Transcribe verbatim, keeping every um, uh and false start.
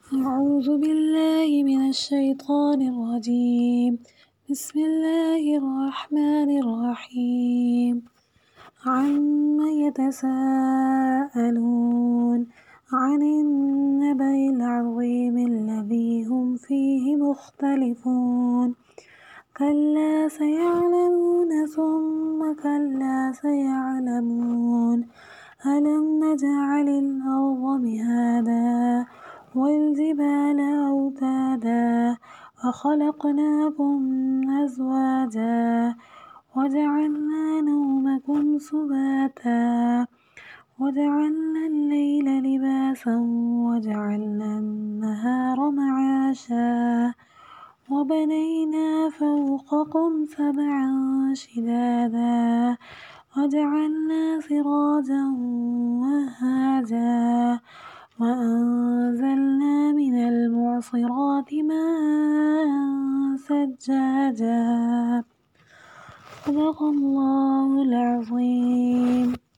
أعوذ بالله من الشيطان الرجيم. بسم الله الرحمن الرحيم. عم يتساءلون عن النبأ العظيم الذي هم فيه مختلفون كلا سيعلمون ثم كلا سيعلمون ألم نجعل الأرض مهادا والجبال أوتادا وخلقناكم أزواجا وجعلنا نومكم سباتا وجعلنا الليل لباسا وجعلنا النهار معاشا وبنينا فوقكم سبعا شدادا وجعلنا سراجا وهاجا وأنزلنا من المعصرات ماء ثجاجا صدق الله العظيم.